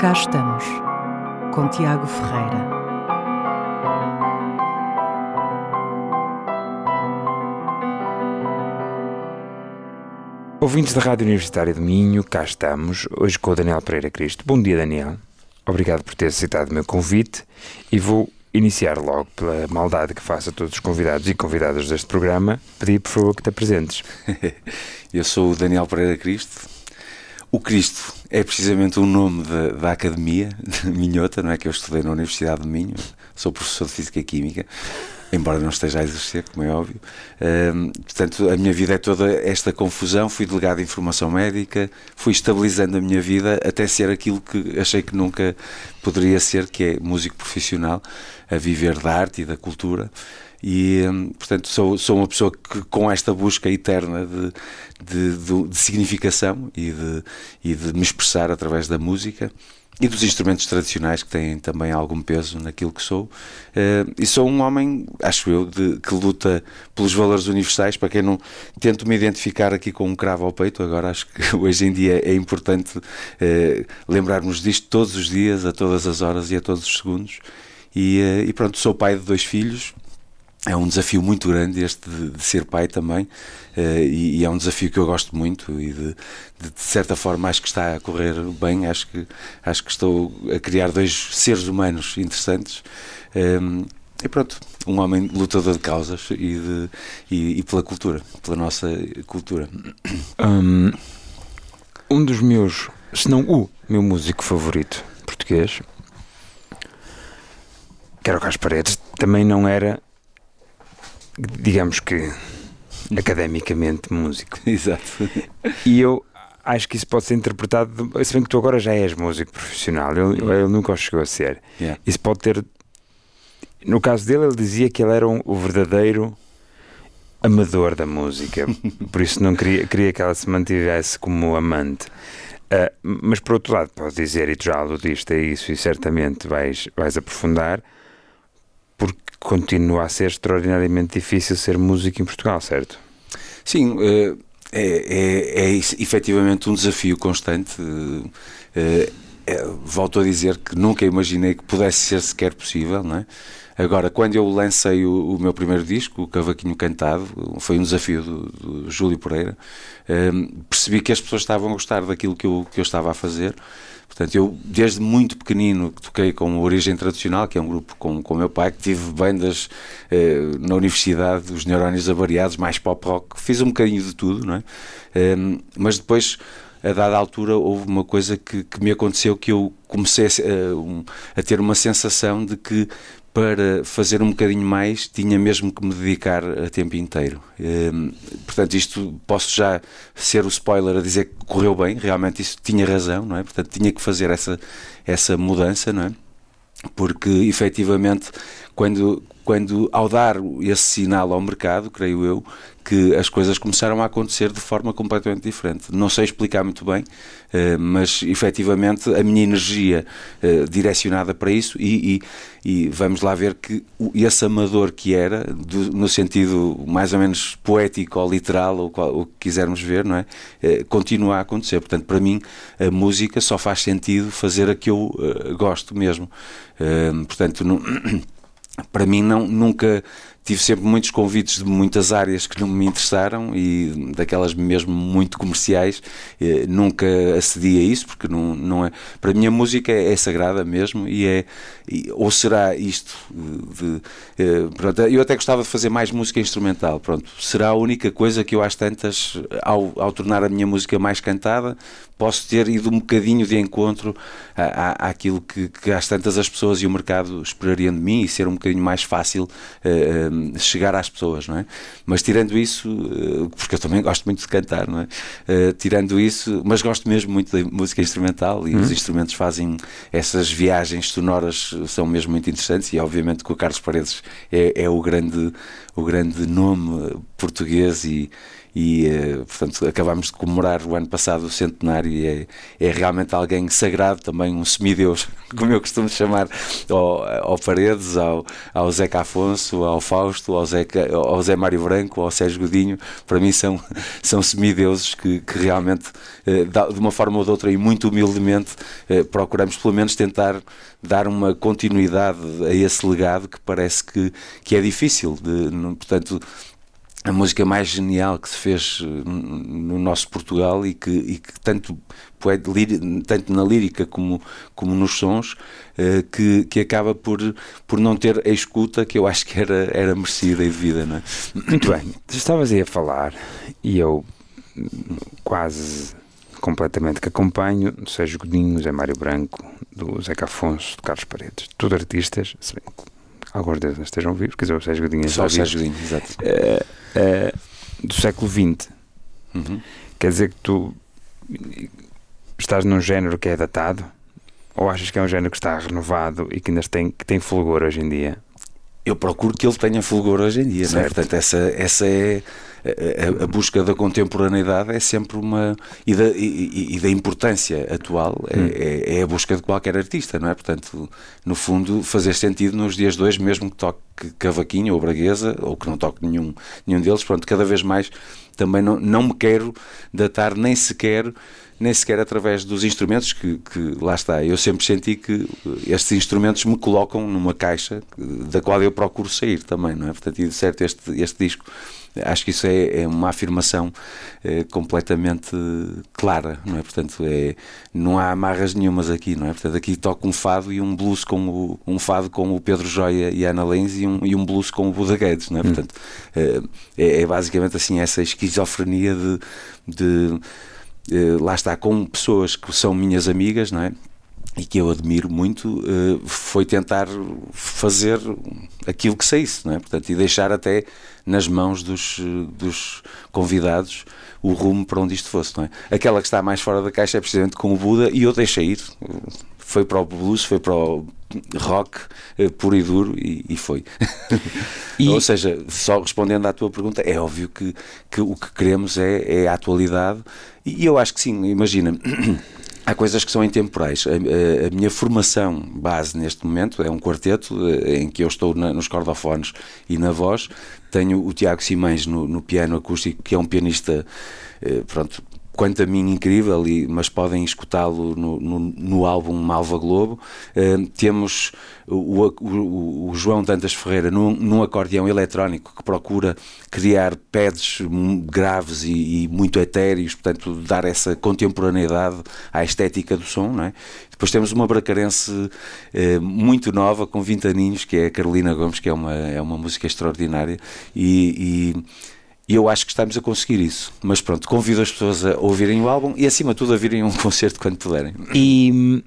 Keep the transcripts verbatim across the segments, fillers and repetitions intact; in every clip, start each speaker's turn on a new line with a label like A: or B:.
A: Cá estamos, com Tiago Ferreira.
B: Ouvintes da Rádio Universitária do Minho, cá estamos, hoje com o Daniel Pereira Cristo. Bom dia, Daniel. Obrigado por ter aceitado o meu convite e vou iniciar logo pela maldade que faço a todos os convidados e convidadas deste programa, pedir por favor que te apresentes.
C: Eu sou o Daniel Pereira Cristo. O Cristo é precisamente o nome da, da Academia Minhota, não é, que eu estudei na Universidade do Minho. Sou professor de Física e Química, embora não esteja a exercer, como é óbvio. Um, portanto, a minha vida é toda esta confusão. Fui delegado de Informação Médica, fui estabilizando a minha vida até ser aquilo que achei que nunca poderia ser, que é músico profissional, a viver da arte e da cultura. E, portanto, sou, sou uma pessoa que, com esta busca eterna de, de, de, de significação e de, e de me expressar através da música e dos instrumentos tradicionais, que têm também algum peso naquilo que sou. Uh, e sou um homem, acho eu, de, que luta pelos valores universais. Para quem não... Tento me identificar aqui com um cravo ao peito. Agora acho que hoje em dia é importante uh, lembrarmos disto todos os dias, a todas as horas e a todos os segundos. E, uh, e pronto, sou pai de dois filhos. É um desafio muito grande este de, de ser pai também, uh, e, e é um desafio que eu gosto muito e de, de, de certa forma acho que está a correr bem. Acho que, acho que estou a criar dois seres humanos interessantes, um, e pronto, um homem lutador de causas e, de, e, e pela cultura, pela nossa cultura.
B: Um, um dos meus, se não o meu músico favorito português, que era o Carlos Paredes, também não era, digamos que, academicamente músico.
C: Exato.
B: E eu acho que isso pode ser interpretado, se bem que tu agora já és músico profissional, ele, ele nunca o chegou a ser.
C: Yeah.
B: Isso pode ter, no caso dele, ele dizia que ele era um, o verdadeiro amador da música, por isso não queria, queria que ela se mantivesse como amante. Uh, mas por outro lado, posso dizer, e tu já aludiste a isso e certamente vais, vais aprofundar, porque continua a ser extraordinariamente difícil ser músico em Portugal, certo?
C: Sim, é, é, é efetivamente um desafio constante. É, é, volto a dizer que nunca imaginei que pudesse ser sequer possível, não é? Agora, quando eu lancei o, o meu primeiro disco, o Cavaquinho Cantado, foi um desafio do, do Júlio Pereira, um, percebi que as pessoas estavam a gostar daquilo que eu, que eu estava a fazer. Portanto, eu desde muito pequenino toquei com a Origem Tradicional, que é um grupo com, com o meu pai, que tive bandas eh, na universidade, os Neurónios Avariados, mais pop rock, fiz um bocadinho de tudo, não é? Um, mas depois, a dada altura, houve uma coisa que, que me aconteceu, que eu comecei a, um, a ter uma sensação de que para fazer um bocadinho mais tinha mesmo que me dedicar a tempo inteiro. Um, portanto, isto posso já ser o spoiler a dizer que correu bem, realmente isso tinha razão, não é? Portanto, tinha que fazer essa, essa mudança, não é? Porque, efetivamente, quando, quando ao dar esse sinal ao mercado, creio eu, que as coisas começaram a acontecer de forma completamente diferente. Não sei explicar muito bem, mas efetivamente a minha energia direcionada para isso e, e, e vamos lá ver que esse amador que era, do, no sentido mais ou menos poético ou literal, ou o que quisermos ver, não é? Continua a acontecer. Portanto, para mim, a música só faz sentido fazer a que eu uh, gosto mesmo. Uh, portanto, não, para mim não, nunca... Tive sempre muitos convites de muitas áreas que não me interessaram e daquelas mesmo muito comerciais, eh, nunca acedi a isso, porque não, não é... Para mim a música é, é sagrada mesmo e é... E, ou será isto de, eh, pronto, eu até gostava de fazer mais música instrumental, pronto, será a única coisa que eu às tantas, ao, ao tornar a minha música mais cantada, posso ter ido um bocadinho de encontro à, à, àquilo que, que às tantas as pessoas e o mercado esperariam de mim e ser um bocadinho mais fácil uh, chegar às pessoas, não é? Mas tirando isso, uh, porque eu também gosto muito de cantar, não é? Uh, tirando isso, mas gosto mesmo muito de música instrumental e hum. os instrumentos fazem essas viagens sonoras, são mesmo muito interessantes e obviamente que o Carlos Paredes é, é o, grande, o grande nome português e e uh, portanto acabámos de comemorar o ano passado o centenário e é, é realmente alguém sagrado, também um semideus, como eu costumo chamar, ao, ao Paredes, ao, ao Zeca Afonso, ao Fausto, ao, Zeca, ao Zé Mário Branco, ao Sérgio Godinho. Para mim são, são semideuses que, que realmente, uh, de uma forma ou de outra e muito humildemente, uh, procuramos pelo menos tentar dar uma continuidade a esse legado que parece que, que é difícil de, no, portanto, a música mais genial que se fez no nosso Portugal e que, e que tanto, tanto na lírica como, como nos sons, uh, que, que acaba por, por não ter a escuta que eu acho que era, era merecida e devida, não é?
B: Muito bem, tu estavas aí a falar e eu quase completamente que acompanho do Sérgio Godinho, Zé Mário Branco, do Zeca Afonso, do Carlos Paredes, tudo artistas, se bem que alguns deles não estejam vivos, quer dizer, o Sérgio Godinho é
C: só o Sérgio Godinho, exato.
B: Uh, uh, do século vinte.
C: Uhum.
B: Quer dizer que tu estás num género que é datado? Ou achas que é um género que está renovado e que ainda tem, que tem fulgor hoje em dia?
C: Eu procuro que ele tenha fulgor hoje em dia, não é? Portanto, essa, essa é a, a busca da contemporaneidade, é sempre uma e da, e, e da importância atual, é, hum. é, é a busca de qualquer artista, não é? Portanto, no fundo, fazer sentido nos dias de hoje, mesmo que toque cavaquinho ou braguesa, ou que não toque nenhum, nenhum deles, pronto, cada vez mais também não, não me quero datar nem sequer nem sequer através dos instrumentos que, que lá está, eu sempre senti que estes instrumentos me colocam numa caixa da qual eu procuro sair também, não é? Portanto, e de certo este, este disco, acho que isso é, é uma afirmação é, completamente clara, não é? Portanto, é, não há amarras nenhumas aqui, não é? Portanto, aqui toco um fado e um blues com o, um fado com o Pedro Joia e a Ana Lenz e um, e um blues com o Buda Guedes, não é?
B: Hum.
C: Portanto, é, é basicamente assim essa esquizofrenia de, de Uh, lá está, com pessoas que são minhas amigas, não é? E que eu admiro muito, uh, foi tentar fazer aquilo que saísse, não é? Portanto, e deixar até nas mãos dos, dos convidados o rumo para onde isto fosse, não é? Aquela que está mais fora da caixa é precisamente com o Buda, e eu deixei ir, foi para o blues, foi para o rock uh, puro e duro, e, e foi. E... Ou seja, só respondendo à tua pergunta, é óbvio que, que o que queremos é, é a atualidade, e eu acho que sim, imagina, há coisas que são intemporais. A, a, a minha formação base neste momento é um quarteto em que eu estou na, nos cordofones e na voz. Tenho o Tiago Simões no, no piano acústico, que é um pianista, eh, pronto, quanto a mim incrível, e, mas podem escutá-lo no, no, no álbum Malva Globo. Uh, temos o, o, o João Dantas Ferreira num, num acordeão eletrónico que procura criar pads graves e, e muito etéreos, portanto dar essa contemporaneidade à estética do som, não é? Depois temos uma bracarense uh, muito nova, com vinte aninhos, que é a Carolina Gomes, que é uma, é uma música extraordinária, e... e E eu acho que estamos a conseguir isso. Mas pronto, convido as pessoas a ouvirem o álbum e, acima de tudo, a virem um concerto quando puderem.
B: E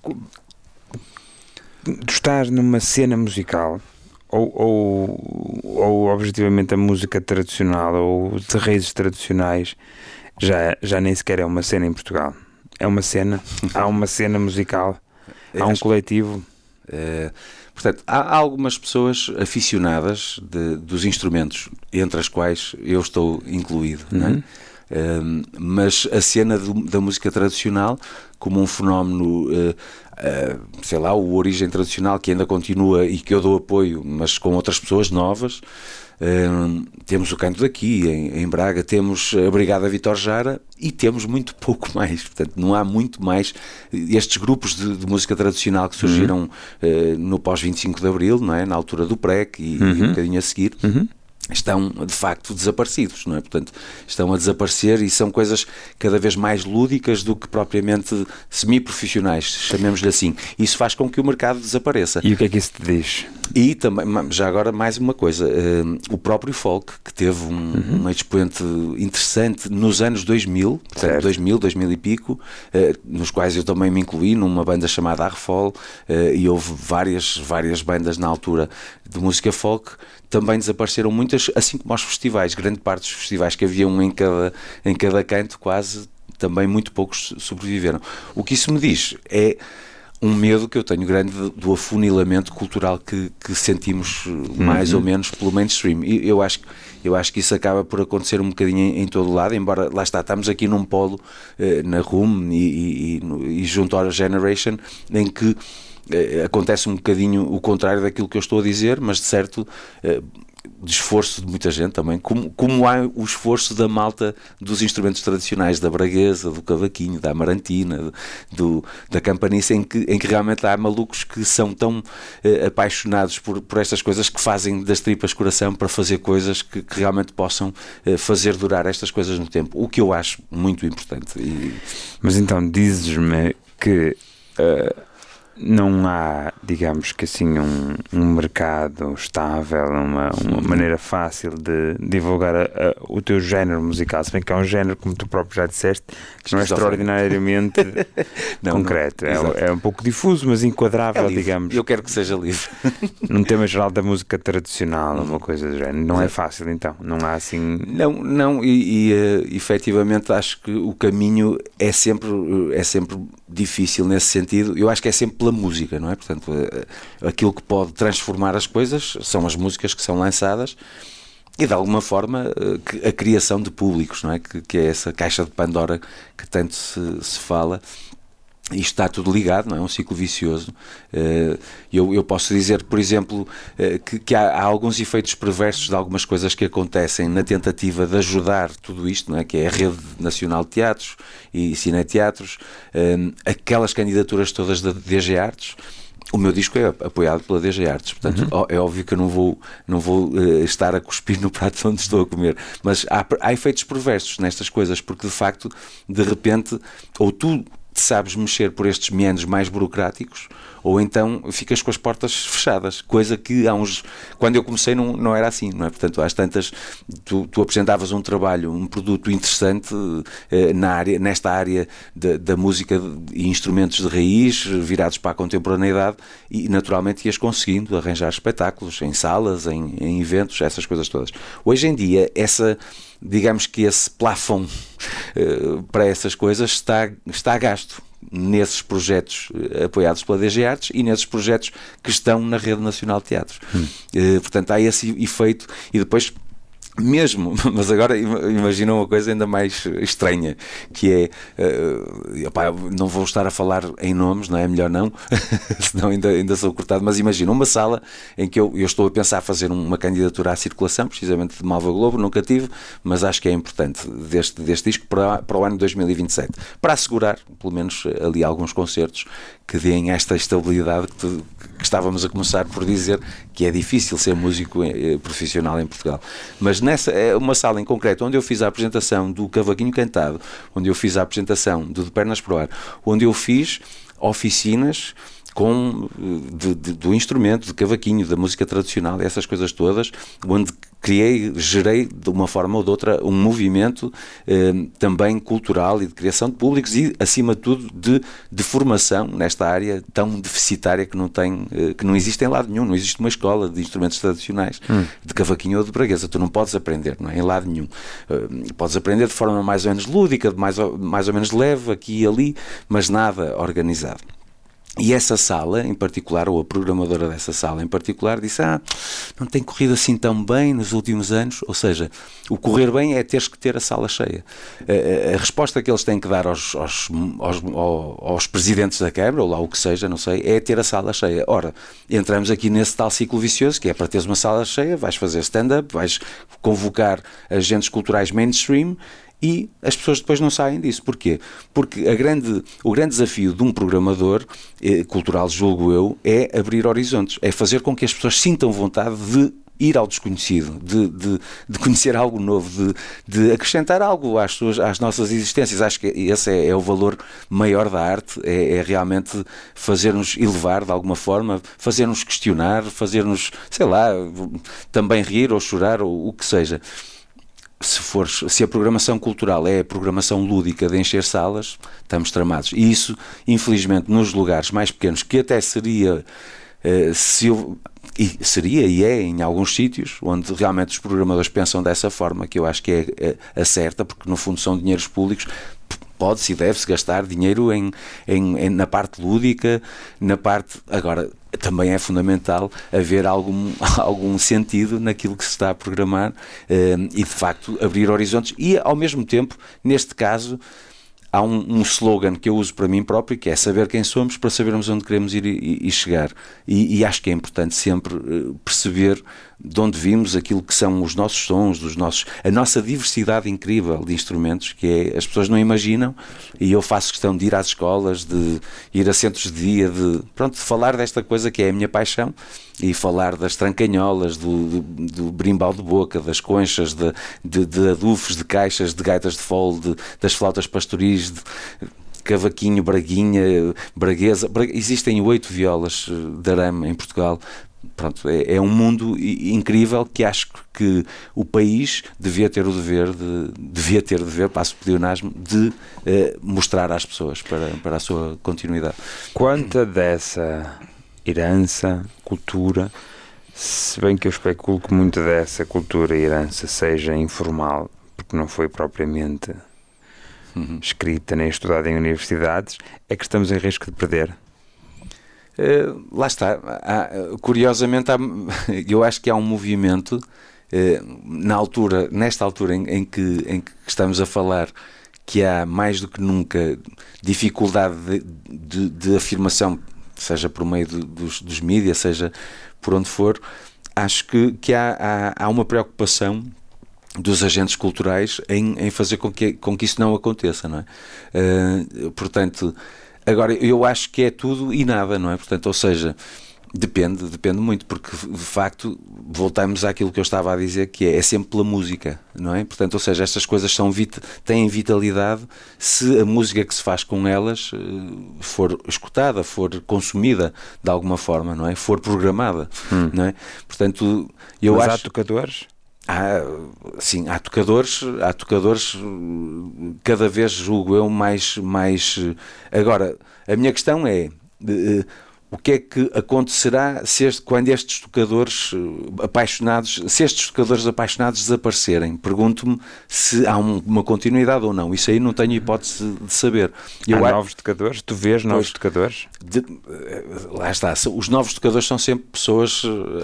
B: tu estás numa cena musical, ou, ou, ou objetivamente a música tradicional, ou de raízes tradicionais, já, já nem sequer é uma cena em Portugal. É uma cena, há uma cena musical, há um coletivo.
C: Uh, portanto, há algumas pessoas aficionadas de, dos instrumentos, entre as quais eu estou incluído, uhum. Não é? Uh, mas a cena do, da música tradicional, como um fenómeno, uh, uh, sei lá, o Origem Tradicional, que ainda continua e que eu dou apoio, mas com outras pessoas novas. Uh, temos o Canto Daqui em, em Braga, temos a Brigada Vitor Jara e temos muito pouco mais, portanto não há muito mais. Estes grupos de, de música tradicional que surgiram uhum. uh, no pós vinte e cinco de Abril, não é? Na altura do P R E C e, uhum. e um bocadinho a seguir, uhum. estão de facto desaparecidos, não é? Portanto, estão a desaparecer e são coisas cada vez mais lúdicas do que propriamente semi-profissionais, chamemos-lhe assim. Isso faz com que o mercado desapareça.
B: E o que é que isso te diz?
C: E também, já agora mais uma coisa, uh, o próprio folk, que teve um, uhum. um expoente interessante nos anos dois mil, portanto, dois mil, dois mil e pico, uh, nos quais eu também me incluí numa banda chamada Arrefol, uh, e houve várias, várias bandas na altura de música folk. Também desapareceram muitas, assim como aos festivais, grande parte dos festivais que havia um em cada, em cada canto, quase, também muito poucos sobreviveram. O que isso me diz é, um medo que eu tenho grande do afunilamento cultural que, que sentimos mais uhum. ou menos pelo mainstream. E eu acho, eu acho que isso acaba por acontecer um bocadinho em, em todo o lado, embora, lá está, estamos aqui num polo eh, na R U M e, e, e, e junto à Generation, em que eh, acontece um bocadinho o contrário daquilo que eu estou a dizer, mas de certo... Eh, de esforço de muita gente também, como, como há o esforço da malta dos instrumentos tradicionais, da braguesa, do cavaquinho, da amarantina, do, da campaniça, em que, em que realmente há malucos que são tão eh, apaixonados por, por estas coisas, que fazem das tripas coração para fazer coisas que, que realmente possam eh, fazer durar estas coisas no tempo, o que eu acho muito importante. E...
B: Mas então dizes-me que uh... não há, digamos que assim, um, um mercado estável, uma, uma maneira fácil de divulgar a, a, o teu género musical, se bem que é um género, como tu próprio já disseste, que não é extraordinariamente não, concreto. Não, é, é um pouco difuso, mas enquadrável, é digamos.
C: Eu quero que seja livre.
B: Num tema geral da música tradicional, uma coisa do género. Não é fácil, então. Não há assim...
C: Não, não e, e uh, efetivamente acho que o caminho é sempre, é sempre difícil nesse sentido. Eu acho que é sempre pela música, não é? Portanto, aquilo que pode transformar as coisas são as músicas que são lançadas e, de alguma forma, a criação de públicos, não é? Que, que é essa caixa de Pandora que tanto se, se fala. Isto está tudo ligado, não é? Um ciclo vicioso. Eu, eu posso dizer, por exemplo, que, que há, há alguns efeitos perversos de algumas coisas que acontecem na tentativa de ajudar tudo isto, não é? Que é a Rede Nacional de Teatros e Cineteatros, aquelas candidaturas todas da D G Artes. O meu disco é apoiado pela D G Artes, portanto uhum. é óbvio que eu não vou, não vou uh, estar a cuspir no prato onde estou a comer, mas há, há efeitos perversos nestas coisas, porque de facto, de repente, ou tu sabes mexer por estes meandros mais burocráticos, ou então ficas com as portas fechadas, coisa que há uns... Quando eu comecei não, não era assim, não é? Portanto, às tantas, tu, tu apresentavas um trabalho, um produto interessante eh, na área, nesta área da, da música e instrumentos de raiz, virados para a contemporaneidade, e naturalmente ias conseguindo arranjar espetáculos em salas, em, em eventos, essas coisas todas. Hoje em dia, essa... digamos que esse plafond uh, para essas coisas está, está a gasto nesses projetos uh, apoiados pela D G Artes e nesses projetos que estão na Rede Nacional de Teatros. Hum. Uh, portanto, há esse efeito e depois... Mesmo, mas agora imagina uma coisa ainda mais estranha, que é, uh, opá, não vou estar a falar em nomes, não é? Melhor não, senão ainda, ainda sou cortado, mas imagina uma sala em que eu, eu estou a pensar fazer uma candidatura à circulação, precisamente de Malva Globo, nunca tive, mas acho que é importante deste, deste disco para, para o ano dois mil e vinte e sete, para assegurar, pelo menos ali alguns concertos, que deem esta estabilidade que, tu, que estávamos a começar por dizer, que é difícil ser músico eh, profissional em Portugal. Mas nessa é uma sala em concreto, onde eu fiz a apresentação do Cavaquinho Cantado, onde eu fiz a apresentação do De Pernas para o Ar, onde eu fiz oficinas com, de, de, do instrumento, de cavaquinho, da música tradicional, essas coisas todas, onde criei, gerei de uma forma ou de outra um movimento eh, também cultural e de criação de públicos e, acima de tudo, de, de formação nesta área tão deficitária que não tem, eh, que não existe em lado nenhum, não existe uma escola de instrumentos tradicionais, hum. de cavaquinho ou de braguesa, tu não podes aprender, não é? Em lado nenhum. Uh, podes aprender de forma mais ou menos lúdica, mais, mais ou menos leve, aqui e ali, mas nada organizado. E essa sala em particular, ou a programadora dessa sala em particular, disse, ah, não tem corrido assim tão bem nos últimos anos, ou seja, o correr bem é teres que ter a sala cheia. A, a, a resposta que eles têm que dar aos, aos, aos, aos presidentes da Câmara, ou lá o que seja, não sei, é ter a sala cheia. Ora, entramos aqui nesse tal ciclo vicioso, que é para teres uma sala cheia, vais fazer stand-up, vais convocar agentes culturais mainstream, e as pessoas depois não saem disso. Porquê? Porque a grande, o grande desafio de um programador eh, cultural, julgo eu, é abrir horizontes, é fazer com que as pessoas sintam vontade de ir ao desconhecido, de, de, de conhecer algo novo, de, de acrescentar algo às, suas, às nossas existências. Acho que esse é, é o valor maior da arte, é, é realmente fazer-nos elevar de alguma forma, fazer-nos questionar, fazer-nos, sei lá, também rir ou chorar, ou o que seja. Se, for, se a programação cultural é a programação lúdica de encher salas, estamos tramados. E isso, infelizmente, nos lugares mais pequenos, que até seria, uh, se eu, e seria e é em alguns sítios, onde realmente os programadores pensam dessa forma, que eu acho que é a, a certa, porque no fundo são dinheiros públicos, pode-se e deve-se gastar dinheiro em, em, em, na parte lúdica, na parte... Agora, também é fundamental haver algum, algum sentido naquilo que se está a programar eh, e, de facto, abrir horizontes. E, ao mesmo tempo, neste caso, há um, um slogan que eu uso para mim próprio, que é saber quem somos para sabermos onde queremos ir e, e chegar. E, e acho que é importante sempre uh, perceber de onde vimos, aquilo que são os nossos sons, dos nossos, a nossa diversidade incrível de instrumentos, que é, as pessoas não imaginam, e eu faço questão de ir às escolas, de ir a centros de dia, de, pronto, de falar desta coisa que é a minha paixão, e falar das trancanholas, do, do, do brimbal de boca, das conchas, de, de, de adufes, de caixas, de gaitas de fole, de, das flautas pastoris, de cavaquinho, braguinha, braguesa. Existem oito violas de arame em Portugal. Pronto, é, é um mundo incrível que acho que o país devia ter o dever, de, devia ter o dever, passo o pleonasmo, de eh, mostrar às pessoas para, para a sua continuidade.
B: Quanta dessa herança, cultura, se bem que eu especulo que muito dessa cultura e herança seja informal, porque não foi propriamente uhum. escrita nem estudada em universidades, é que estamos em risco de perder?
C: Uh, lá está, há, curiosamente há, eu acho que há um movimento uh, na altura, nesta altura em, em, que, em que estamos a falar, que há mais do que nunca dificuldade de, de, de afirmação, seja por meio de, dos, dos mídias, seja por onde for. Acho que, que há, há, há uma preocupação dos agentes culturais em, em fazer com que, com que isso não aconteça, não é? Uh, portanto, agora, eu acho que é tudo e nada, não é? Portanto, ou seja, depende, depende muito, porque de facto voltamos àquilo que eu estava a dizer, que é, é sempre pela música, não é? Portanto, ou seja, estas coisas são vit- têm vitalidade se a música que se faz com elas uh, for escutada, for consumida de alguma forma, não é? For programada, hum. não é? Portanto, eu
B: Mas
C: acho...
B: há tocadores?
C: Há, sim, há tocadores, há tocadores, cada vez julgo eu mais, mais... Agora, a minha questão é, uh, o que é que acontecerá se este, quando estes tocadores apaixonados, se estes tocadores apaixonados desaparecerem? Pergunto-me se há um, uma continuidade ou não. Isso aí não tenho hipótese de saber.
B: Eu há
C: a...
B: novos tocadores? Tu vês novos pois, tocadores?
C: De, lá está. Os novos tocadores são sempre pessoas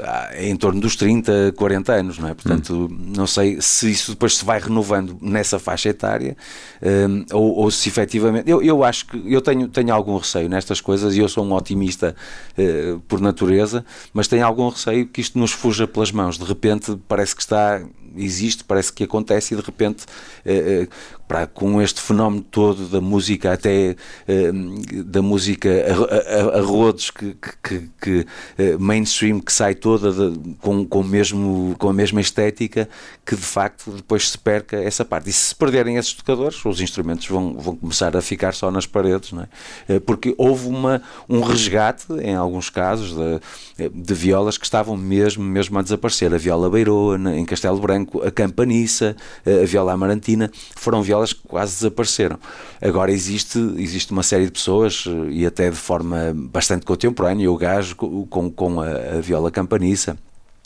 C: em torno dos trinta, quarenta anos, não é? Portanto, hum. não sei se isso depois se vai renovando nessa faixa etária um, ou, ou se efetivamente... Eu, eu acho que eu tenho, tenho algum receio nestas coisas e eu sou um otimista Uh, por natureza, mas tenho algum receio que isto nos fuja pelas mãos. De repente parece que está, existe, parece que acontece e de repente uh, uh, para, com este fenómeno todo da música, até uh, da música a, a, a rodos que, que, que uh, mainstream, que sai toda de, com, com, mesmo, com a mesma estética, que de facto depois se perca essa parte. E se se perderem esses tocadores, os instrumentos vão, vão começar a ficar só nas paredes, não é? Uh, porque houve uma, um resgate em alguns casos de, de violas que estavam mesmo, mesmo a desaparecer. A viola Beiroa em Castelo Branco, a Campaniça, a viola Amarantina, foram violas que quase desapareceram. Agora existe, existe uma série de pessoas, e até de forma bastante contemporânea, o Gajo com, com a, a viola Campaniça,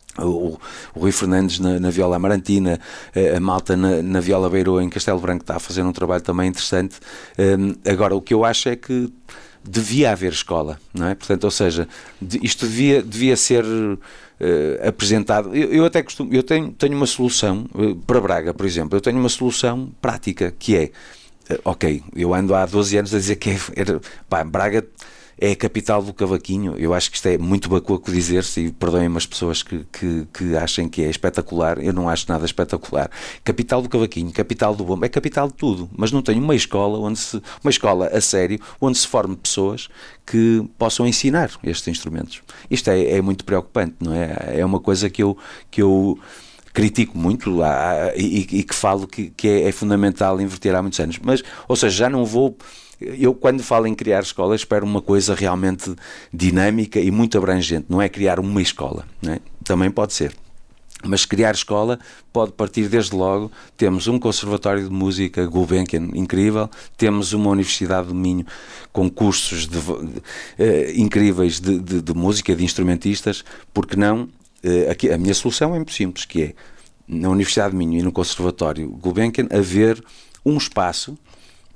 C: O, o Rui Fernandes na, na viola Amarantina, a, a malta na, na viola Beiroa em Castelo Branco está a fazer um trabalho também interessante. Um, agora, o que eu acho é que devia haver escola, não é? Portanto, ou seja, de, isto devia, devia ser uh, apresentado. Eu, eu até costumo, eu tenho, tenho uma solução uh, para Braga, por exemplo, eu tenho uma solução prática, que é, uh, ok, eu ando há doze anos a dizer que é, era, pá, Braga é a capital do cavaquinho. Eu acho que isto é muito bacuaco dizer-se, e perdoem-me as pessoas que, que, que achem que é espetacular. Eu não acho nada espetacular. Capital do cavaquinho, capital do bombo, é capital de tudo, mas não tem uma escola onde se, uma escola a sério, onde se forme pessoas que possam ensinar estes instrumentos. Isto é, é muito preocupante, não é? É uma coisa que eu, que eu critico muito lá, e, e que falo que, que é, é fundamental inverter há muitos anos. Mas, ou seja, já não vou... Eu, quando falo em criar escola, espero uma coisa realmente dinâmica e muito abrangente. Não é criar uma escola, não é? Também pode ser. Mas criar escola pode partir desde logo. Temos um conservatório de música Gulbenkian incrível, temos uma universidade de Minho com cursos de, de, uh, incríveis de, de, de música, de instrumentistas. Porque não? Uh, aqui, a minha solução é muito simples, que é, na Universidade de Minho e no Conservatório Gulbenkian, haver um espaço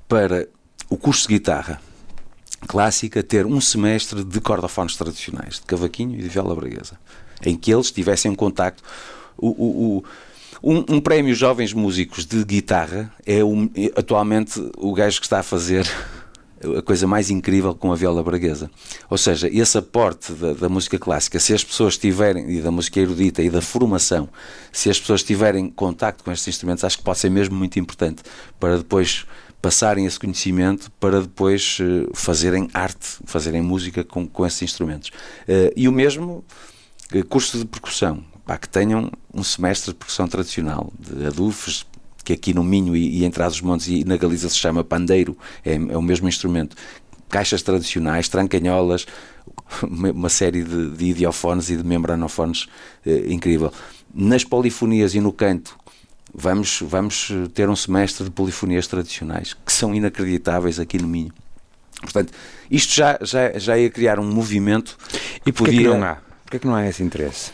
C: para o curso de guitarra clássica ter um semestre de cordofones tradicionais, de cavaquinho e de viola braguesa, em que eles tivessem um contacto. O, o, o, um, um prémio Jovens Músicos de Guitarra é um, atualmente o gajo que está a fazer a coisa mais incrível com a viola braguesa. Ou seja, esse aporte da, da música clássica, se as pessoas tiverem, e da música erudita e da formação, se as pessoas tiverem contacto com estes instrumentos, acho que pode ser mesmo muito importante para depois passarem esse conhecimento, para depois uh, fazerem arte, fazerem música com, com esses instrumentos. Uh, e o mesmo uh, curso de percussão, pá, que tenham um semestre de percussão tradicional, de adufes, que aqui no Minho e, e em Trás-os-Montes e na Galiza se chama pandeiro, é, é o mesmo instrumento. Caixas tradicionais, trancanholas, uma série de, de idiofones e de membranofones uh, incrível. Nas polifonias e no canto, Vamos, vamos ter um semestre de polifonias tradicionais que são inacreditáveis aqui no Minho. Portanto, isto já, já, já ia criar um movimento.
B: E porquê podia... que não há? Porquê que não há esse interesse?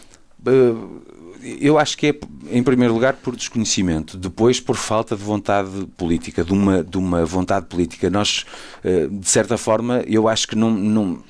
C: Eu acho que é, em primeiro lugar, por desconhecimento, depois por falta de vontade política, de uma, de uma vontade política. Nós, de certa forma, eu acho que não, não,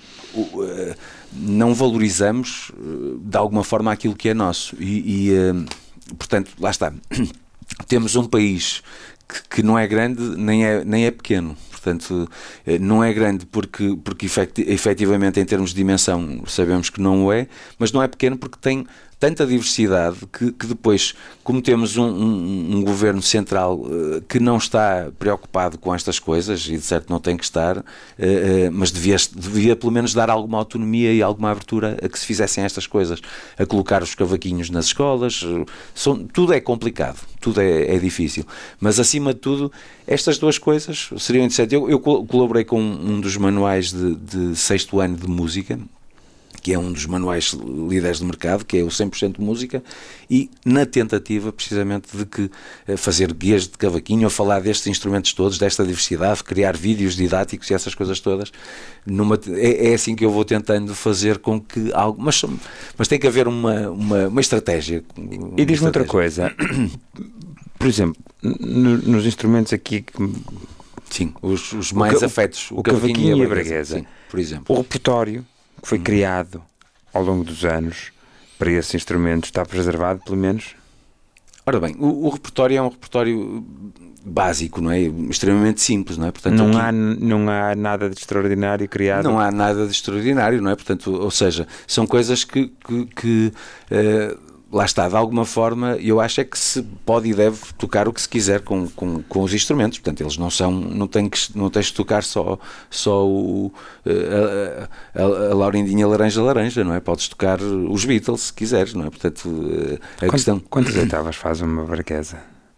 C: não valorizamos, de alguma forma, aquilo que é nosso. E... e portanto, lá está, temos um país que, que não é grande nem é, nem é pequeno, portanto não é grande porque, porque efet, efetivamente em termos de dimensão sabemos que não o é, mas não é pequeno porque tem tanta diversidade que, que depois, como temos um, um, um governo central uh, que não está preocupado com estas coisas, e de certo não tem que estar, uh, uh, mas devia, devia pelo menos dar alguma autonomia e alguma abertura a que se fizessem estas coisas, a colocar os cavaquinhos nas escolas, uh, são, tudo é complicado, tudo é, é difícil, mas acima de tudo estas duas coisas seriam interessantes. Eu, eu colaborei com um dos manuais de, de sexto ano de música, que é um dos manuais líderes de mercado, que é o cem por cento de música, e na tentativa precisamente de que fazer guias de cavaquinho, a falar destes instrumentos todos, desta diversidade, criar vídeos didáticos e essas coisas todas, numa, é, é assim que eu vou tentando fazer com que algo, mas, mas tem que haver uma, uma, uma estratégia.
B: E diz-me outra coisa, por exemplo, no, nos instrumentos aqui que...
C: Sim, os, os mais
B: o,
C: afetos,
B: o, o cavaquinho, cavaquinho e a braguesa,
C: sim, por exemplo.
B: O repertório que foi hum. criado ao longo dos anos para esses instrumentos está preservado, pelo menos?
C: Ora bem, o, o repertório é um repertório básico, não é? Extremamente simples, não é? Portanto,
B: não,
C: aqui,
B: há, não há nada de extraordinário criado?
C: Não há nada de extraordinário, não é? Portanto, ou seja, são coisas que... que, que uh, lá está, de alguma forma, eu acho é que se pode e deve tocar o que se quiser com, com, com os instrumentos, portanto, eles não são, não têm que, não tens de tocar só, só o, a, a, a Laurindinha Laranja Laranja, não é? Podes tocar os Beatles, se quiseres, não é? Portanto, a
B: Quant,
C: questão...
B: Quantas oitavas faz uma braguesa?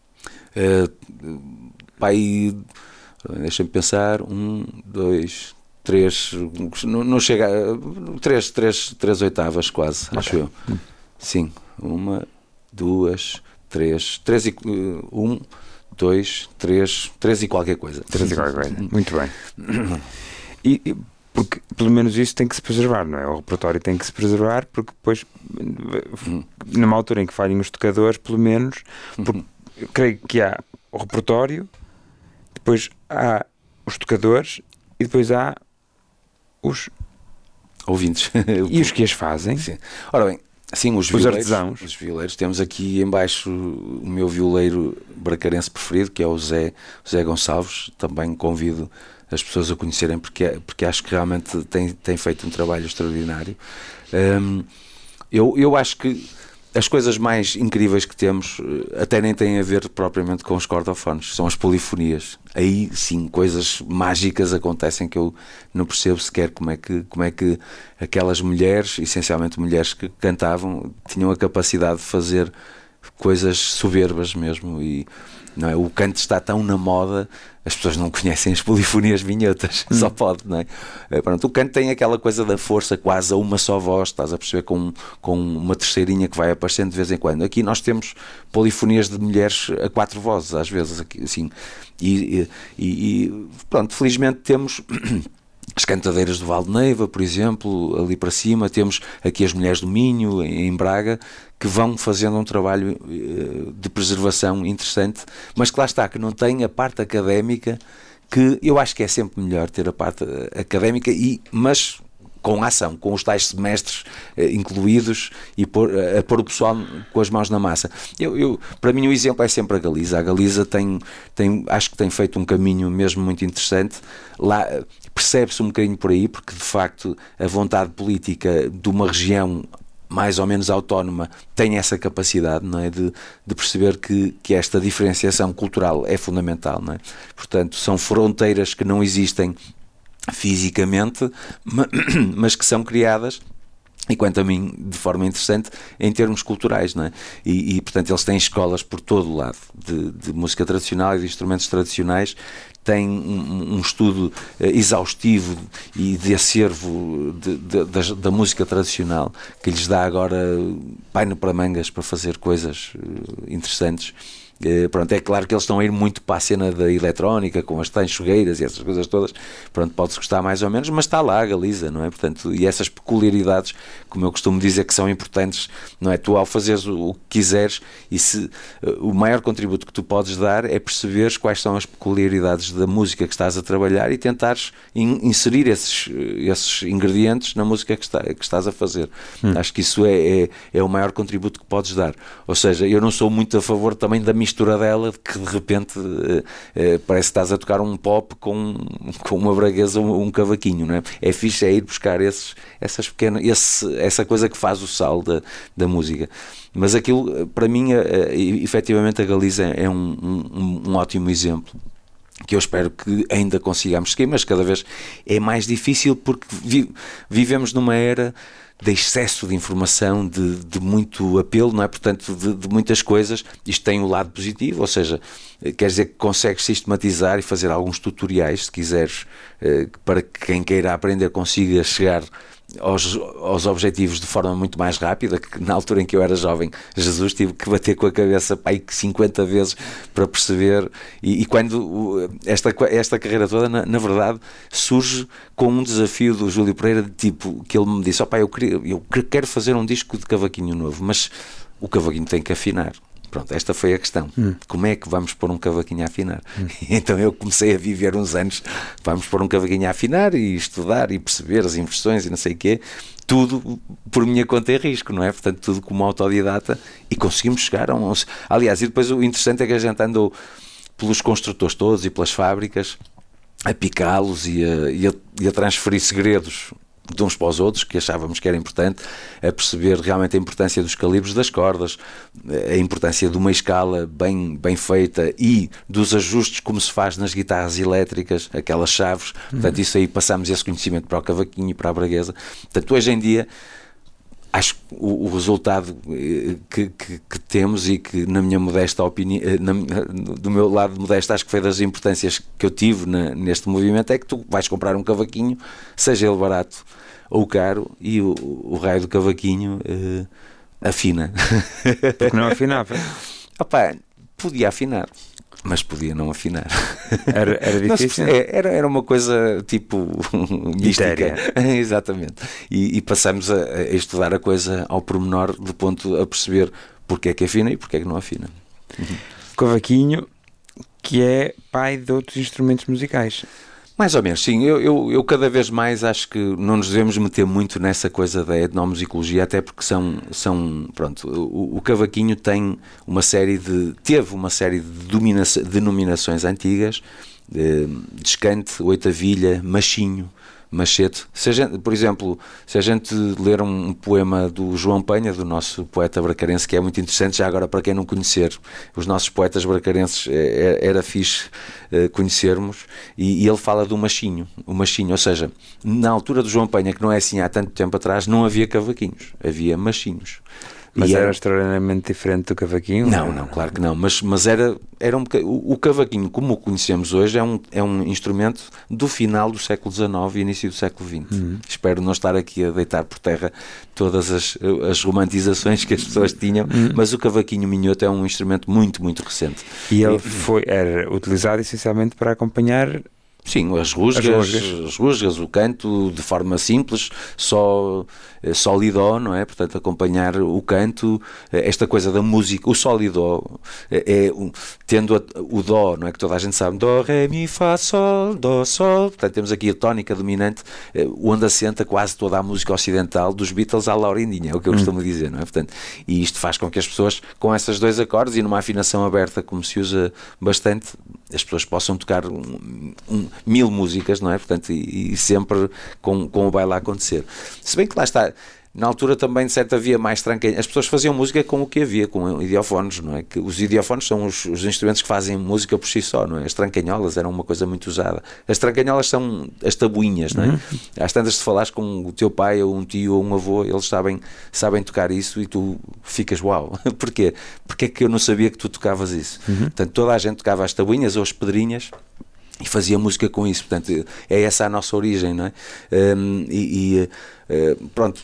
C: Uh, pai, deixa-me pensar, um, dois... Três, não, não chega a, três, três, três oitavas quase, okay. Acho eu. Sim, uma, duas, três, três e um, dois, três, três e qualquer coisa.
B: Três e qualquer coisa. Muito bem. E, e porque pelo menos isso tem que se preservar, não é? O repertório tem que se preservar, porque depois, numa altura em que falhem os tocadores, pelo menos, porque eu creio que há o repertório, depois há os tocadores e depois há os
C: ouvintes
B: e os que as fazem.
C: Sim. Ora bem, sim, os,
B: os
C: violeiros,
B: artesãos.
C: Os violeiros. Temos aqui em baixo o meu violeiro bracarense preferido, que é o Zé, o Zé Gonçalves. Também convido as pessoas a conhecerem, porque, porque acho que realmente tem, tem feito um trabalho extraordinário. Um, eu, eu acho que as coisas mais incríveis que temos até nem têm a ver propriamente com os cordofones, são as polifonias. Aí sim, coisas mágicas acontecem que eu não percebo sequer como é que, como é que aquelas mulheres, essencialmente mulheres que cantavam, tinham a capacidade de fazer coisas soberbas mesmo. E não é? O canto está tão na moda, as pessoas não conhecem as polifonias vinhetas, hum. Só pode, não é? É, pronto, o canto tem aquela coisa da força quase a uma só voz, estás a perceber, com, com uma terceirinha que vai aparecendo de vez em quando. Aqui nós temos polifonias de mulheres a quatro vozes, às vezes, aqui, assim, e, e, e pronto, felizmente temos... As cantadeiras do Val de Neiva, por exemplo, ali para cima, temos aqui as Mulheres do Minho, em Braga, que vão fazendo um trabalho de preservação interessante, mas que lá está, que não tem a parte académica que eu acho que é sempre melhor ter a parte académica, e, mas com ação, com os tais semestres eh, incluídos e pôr, a pôr o pessoal com as mãos na massa. Eu, eu, para mim o exemplo é sempre a Galiza. A Galiza tem, tem, acho que tem feito um caminho mesmo muito interessante. Lá percebe-se um bocadinho por aí, porque de facto a vontade política de uma região mais ou menos autónoma tem essa capacidade, não é, de, de perceber que, que esta diferenciação cultural é fundamental, não é? Portanto, são fronteiras que não existem fisicamente, mas que são criadas, e quanto a mim, de forma interessante, em termos culturais, não é? E, e portanto, eles têm escolas por todo o lado, de, de música tradicional e de instrumentos tradicionais, têm um, um estudo exaustivo e de acervo de, de, da, da música tradicional, que lhes dá agora paino para mangas para fazer coisas interessantes. Uh, pronto, é claro que eles estão a ir muito para a cena da eletrónica, com as tanchogueiras e essas coisas todas. Pronto, pode-se gostar mais ou menos, mas está lá a Galiza, não é? Portanto, e essas peculiaridades, como eu costumo dizer, que são importantes, não é? Tu, ao fazeres o, o que quiseres, e se uh, o maior contributo que tu podes dar é perceberes quais são as peculiaridades da música que estás a trabalhar e tentares in, inserir esses, esses ingredientes na música que, está, que estás a fazer. Hum. Acho que isso é, é, é o maior contributo que podes dar. Ou seja, eu não sou muito a favor também da mistura mistura dela, de que de repente uh, uh, parece que estás a tocar um pop com, com uma braguesa ou um, um cavaquinho, não é? É fixe, é ir buscar esses, essas pequenas, esse, essa coisa que faz o sal da, da música. Mas aquilo, para mim, uh, efetivamente a Galiza é um, um, um ótimo exemplo, que eu espero que ainda consigamos seguir, mas cada vez é mais difícil, porque vi, vivemos numa era de excesso de informação, de, de muito apelo, não é? Portanto, de, de muitas coisas. Isto tem o lado positivo, ou seja, quer dizer que consegues sistematizar e fazer alguns tutoriais, se quiseres, para que quem queira aprender consiga chegar aos, aos objetivos de forma muito mais rápida, que na altura em que eu era jovem, Jesus, tive que bater com a cabeça pai, cinquenta vezes para perceber, e, e quando esta, esta carreira toda, na, na verdade, surge com um desafio do Júlio Pereira, de tipo, que ele me disse, ó pai, eu, queria, eu quero fazer um disco de cavaquinho novo, mas o cavaquinho tem que afinar. Pronto, esta foi a questão. Hum. Como é que vamos pôr um cavaquinho a afinar? Hum. Então eu comecei a viver uns anos, vamos pôr um cavaquinho a afinar e estudar e perceber as inversões e não sei o quê, tudo por minha conta e risco, não é? Portanto, tudo como autodidata, e conseguimos chegar a um... Aliás, e depois o interessante é que a gente andou pelos construtores todos e pelas fábricas a picá-los e a, e, a, e a transferir segredos de uns para os outros, que achávamos que era importante, a perceber realmente a importância dos calibres das cordas, a importância de uma escala bem, bem feita e dos ajustes como se faz nas guitarras elétricas, aquelas chaves. Portanto, isso aí passámos esse conhecimento para o cavaquinho e para a braguesa. Portanto, hoje em dia, acho que o, o resultado que, que, que temos, e que na minha modesta opinião, na, do meu lado modesto, acho que foi das importâncias que eu tive na, neste movimento, é que tu vais comprar um cavaquinho, seja ele barato ou caro, e o, o raio do cavaquinho uh, afina.
B: Porque não afinava?
C: Opa, podia afinar, mas podia não afinar.
B: Era, era difícil?
C: Não, era, era uma coisa tipo mística. Exatamente. E, e passamos a, a estudar a coisa ao pormenor, de ponto a perceber porque é que afina e porque é que não afina.
B: Cavaquinho, que é pai de outros instrumentos musicais.
C: Mais ou menos, sim. Eu, eu, eu cada vez mais acho que não nos devemos meter muito nessa coisa da etnomusicologia, até porque são, são pronto, o, o cavaquinho tem uma série de, teve uma série de domina, denominações antigas, de, descante, oitavilha, machinho, machete. Se a gente, por exemplo, se a gente ler um, um poema do João Penha, do nosso poeta bracarense, que é muito interessante, já agora para quem não conhecer, os nossos poetas bracarenses, é, era fixe é, conhecermos, e, e ele fala do machinho, o machinho, ou seja, na altura do João Penha, que não é assim há tanto tempo atrás, não havia cavaquinhos, havia machinhos.
B: Mas era, era extraordinariamente diferente do cavaquinho?
C: Não, não, claro que não. Mas, mas era, era um o, o cavaquinho, como o conhecemos hoje, é um, é um instrumento do final do século dezenove e início do século vinte. Uhum. Espero não estar aqui a deitar por terra todas as, as romantizações que as pessoas tinham, uhum. Mas o cavaquinho minhoto é um instrumento muito, muito recente.
B: E ele foi, era utilizado essencialmente para acompanhar
C: Sim, as rusgas,
B: As rusgas.
C: as rusgas, o canto de forma simples, só, sol e dó, não é? Portanto, acompanhar o canto, esta coisa da música, o sol e dó, é, é, tendo a, o dó, não é? Que toda a gente sabe, dó, ré, mi, fá, sol, dó, sol, portanto temos aqui a tónica dominante, onde assenta quase toda a música ocidental, dos Beatles à Laurindinha, é o que eu costumo hum. dizer, não é? Portanto, e isto faz com que as pessoas, com esses dois acordes e numa afinação aberta, como se usa bastante, as pessoas possam tocar um, um, mil músicas, não é? Portanto, e, e sempre com, com o baile a acontecer. Se bem que lá está, na altura também de certo havia mais tranquenha. As pessoas faziam música com o que havia, com idiofones, não é? Que os idiofones são os, os instrumentos que fazem música por si só, não é? As trancanholas eram uma coisa muito usada. As trancanholas são as tabuinhas, não é? Uhum. Às tantas de falares com o teu pai ou um tio ou um avô, eles sabem, sabem tocar isso e tu ficas uau. Porquê? Porque é que eu não sabia que tu tocavas isso? Uhum. Portanto, toda a gente tocava as tabuinhas ou as pedrinhas e fazia música com isso, portanto é essa a nossa origem, não é? Um, e, e uh, pronto,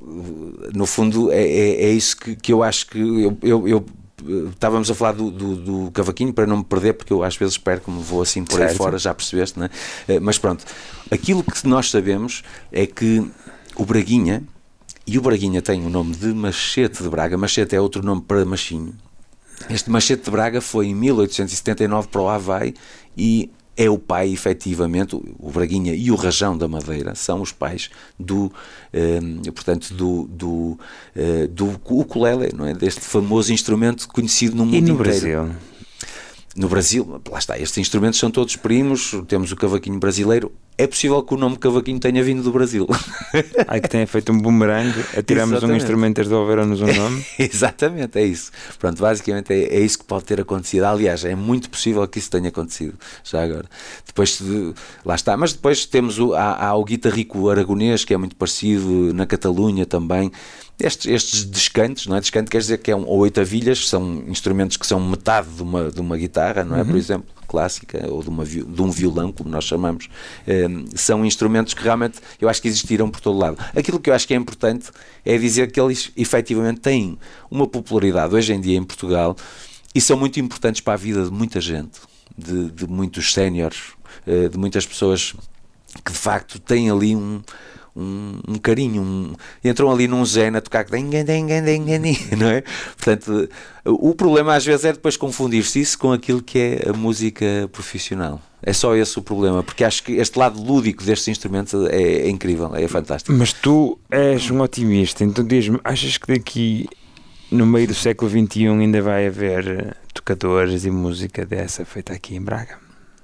C: no fundo é, é, é isso que, que eu acho que eu, eu, eu estávamos a falar do, do, do cavaquinho, para não me perder, porque eu às vezes perco-me, vou assim por certo. Aí fora, já percebeste, não é? Uh, mas pronto, aquilo que nós sabemos é que o Braguinha, e o Braguinha tem o nome de Machete de Braga, Machete é outro nome para machinho. Este Machete de Braga foi em mil oitocentos e setenta e nove para o Havaí e é o pai, efetivamente, o Braguinha e o Rajão da Madeira são os pais do, eh, portanto, do, do, eh, do ukulele, não é? Deste famoso instrumento conhecido no mundo
B: inteiro. E no
C: inteiro.
B: Brasil?
C: No Brasil, lá está, estes instrumentos são todos primos, temos o cavaquinho brasileiro. É possível que o nome cavaquinho tenha vindo do Brasil.
B: Ai, que tenha feito um boomerang, atiramos um instrumento e devolveram-nos um nome.
C: Exatamente, é isso. Pronto, basicamente é, é isso que pode ter acontecido. Aliás, é muito possível que isso tenha acontecido, já agora. Depois, de, lá está, mas depois temos o, há, há o guitarrico aragonês, que é muito parecido, na Catalunha também. Estes, estes descantes, não é? Descante quer dizer que é um, ou oitavilhas, são instrumentos que são metade de uma, de uma guitarra, não é? Uhum. Por exemplo, clássica, ou de, uma, de um violão, como nós chamamos, um, são instrumentos que realmente eu acho que existiram por todo lado. Aquilo que eu acho que é importante é dizer que eles efetivamente têm uma popularidade hoje em dia em Portugal e são muito importantes para a vida de muita gente, de, de muitos séniores, de muitas pessoas que de facto têm ali um Um, um carinho, um, entram ali num zen a tocar, não é? Portanto, o problema às vezes é depois confundir-se isso com aquilo que é a música profissional. É só esse o problema, porque acho que este lado lúdico destes instrumentos é, é incrível, é fantástico.
B: Mas tu és um otimista, então diz-me, achas que daqui no meio do século vinte e um ainda vai haver tocadores e música dessa feita aqui em Braga?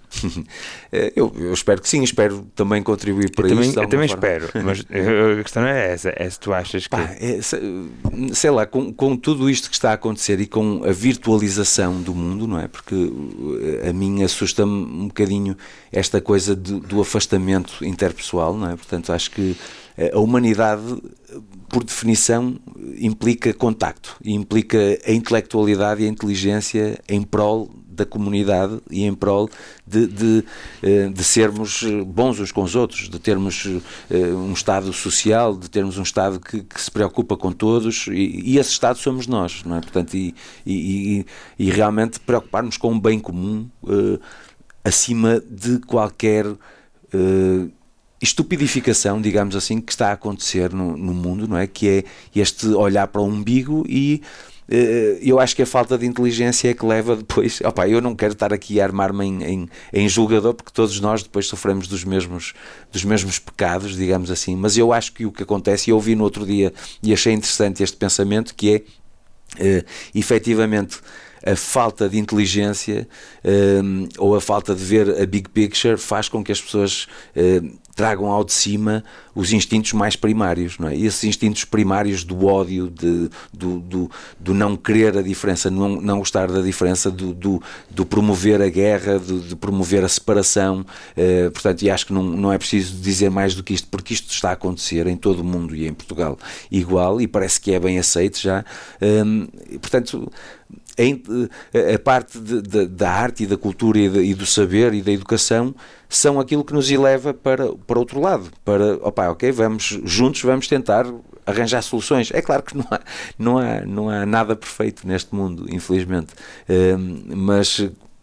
C: eu, eu espero que sim, espero também contribuir para
B: eu
C: isso.
B: Também, eu também forma. espero, mas a questão não é essa, é se tu achas que...
C: Pá, é, sei lá, com, com tudo isto que está a acontecer e com a virtualização do mundo, não é? Porque a mim assusta-me um bocadinho esta coisa de, do afastamento interpessoal, não é? Portanto, acho que a humanidade, por definição, implica contacto, e implica a intelectualidade e a inteligência em prol da comunidade e em prol de, de, de sermos bons uns com os outros, de termos um Estado social, de termos um Estado que, que se preocupa com todos, e, e esse Estado somos nós, não é? Portanto, e, e, e realmente preocupar-nos com um bem comum uh, acima de qualquer uh, estupidificação, digamos assim, que está a acontecer no, no mundo, não é? Que é este olhar para o umbigo e eu acho que a falta de inteligência é que leva depois, opa, eu não quero estar aqui a armar-me em, em, em julgador, porque todos nós depois sofremos dos mesmos, dos mesmos pecados, digamos assim, mas eu acho que o que acontece, e eu ouvi no outro dia e achei interessante este pensamento, que é uh, efetivamente a falta de inteligência um, ou a falta de ver a big picture faz com que as pessoas uh, tragam ao de cima os instintos mais primários, não é? E esses instintos primários do ódio, de, do, do, do não querer a diferença, não, não gostar da diferença, do, do, do promover a guerra, de, de promover a separação, uh, portanto, e acho que não, não é preciso dizer mais do que isto, porque isto está a acontecer em todo o mundo e em Portugal igual, e parece que é bem aceito já, um, e, portanto... A, a parte de, de, da arte e da cultura e, de, e do saber e da educação são aquilo que nos eleva para, para outro lado, para, opa, ok, vamos juntos, vamos tentar arranjar soluções. É claro que não há, não há, não há nada perfeito neste mundo, infelizmente, um, mas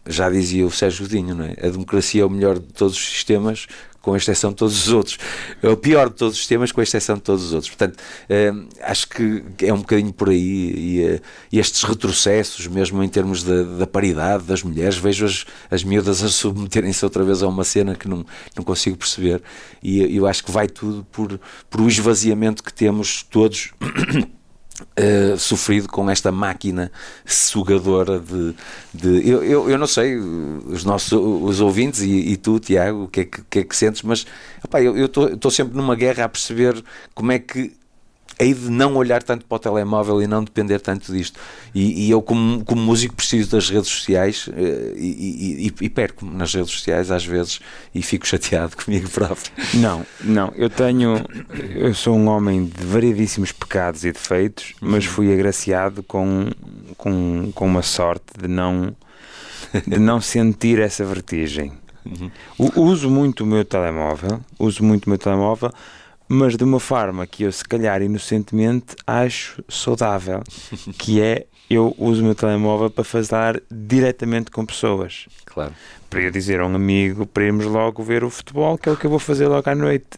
C: já dizia o Sérgio Godinho, não é? A democracia é o melhor de todos os sistemas, com exceção de todos os outros. É o pior de todos os sistemas, com exceção de todos os outros. Portanto, eh, acho que é um bocadinho por aí, e, eh, e estes retrocessos, mesmo em termos da, da paridade das mulheres, vejo as, as miúdas a submeterem-se outra vez a uma cena que não, não consigo perceber, e eu acho que vai tudo por, por o esvaziamento que temos todos Uh, sofrido com esta máquina sugadora de, de eu, eu, eu não sei os nossos os ouvintes e, e tu, Tiago, o que é que, que, é que sentes, mas epá, eu estou sempre numa guerra a perceber como é que hei de não olhar tanto para o telemóvel e não depender tanto disto, e, e eu como, como músico preciso das redes sociais, uh, e, e, e perco-me nas redes sociais às vezes e fico chateado comigo próprio.
B: Não, não, eu tenho eu sou um homem de variedíssimos pecados e defeitos, mas fui agraciado com, com, com uma sorte de não de não sentir essa vertigem. Uhum. Uso muito o meu telemóvel uso muito o meu telemóvel mas de uma forma que eu, se calhar inocentemente, acho saudável, que é, eu uso o meu telemóvel para falar diretamente com pessoas.
C: Claro.
B: Para eu dizer a um amigo, para irmos logo ver o futebol, que é o que eu vou fazer logo à noite.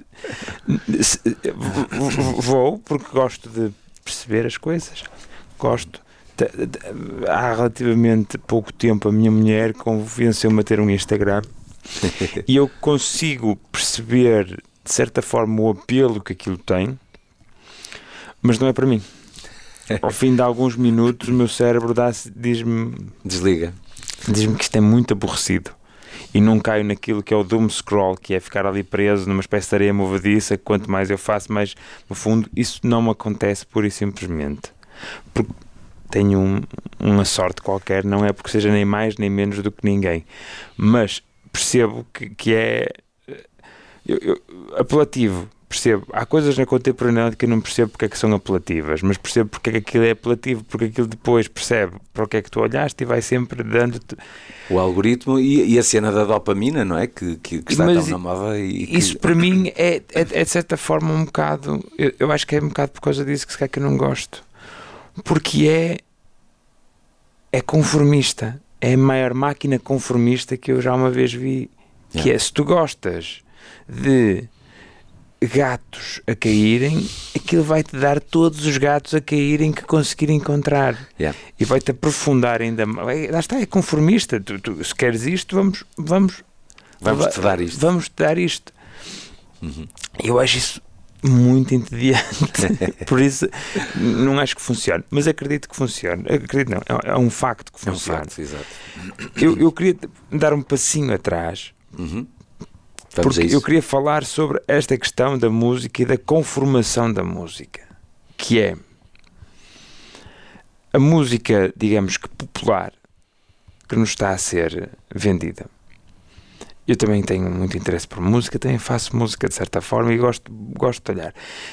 B: Vou, porque gosto de perceber as coisas. Gosto. Há relativamente pouco tempo a minha mulher convenceu-me a ter um Instagram e eu consigo perceber de certa forma o apelo que aquilo tem, mas não é para mim. Ao fim de alguns minutos o meu cérebro diz-me
C: desliga,
B: diz-me que isto é muito aborrecido e não caio naquilo que é o doom scroll, que é ficar ali preso numa espécie de areia movediça, que quanto mais eu faço mais no fundo. Isso não me acontece pura e simplesmente porque tenho um, uma sorte qualquer, não é porque seja nem mais nem menos do que ninguém, mas percebo que, que é Eu, eu, apelativo, percebo. Há coisas na contemporaneidade que eu não percebo porque é que são apelativas, mas percebo porque é que aquilo é apelativo, porque aquilo depois percebe para o que é que tu olhaste e vai sempre dando-te
C: o algoritmo e, e a cena da dopamina, não é? Que, que, que está mas tão na moda. E que...
B: Isso para mim é, é, é de certa forma um bocado, eu, eu acho que é um bocado por causa disso que se calhar que eu não gosto, porque é é conformista, é a maior máquina conformista que eu já uma vez vi, que yeah. é, se tu gostas de gatos a caírem, aquilo vai-te dar todos os gatos a caírem que conseguir encontrar,
C: yeah.
B: e vai-te aprofundar ainda mais. Lá está, é conformista. Tu, tu, se queres isto, vamos vamos
C: vamos te dar isto,
B: vamos te dar isto. Uhum. Eu acho isso muito entediante. Por isso não acho que funcione, mas acredito que funcione. Acredito não, é, é um facto que funciona. É um facto,
C: exato.
B: Eu, eu queria dar um passinho atrás.
C: Uhum.
B: Porque eu queria falar sobre esta questão da música e da conformação da música, que é a música, digamos que popular, que nos está a ser vendida. Eu também tenho muito interesse por música, também faço música de certa forma e gosto, gosto de olhar.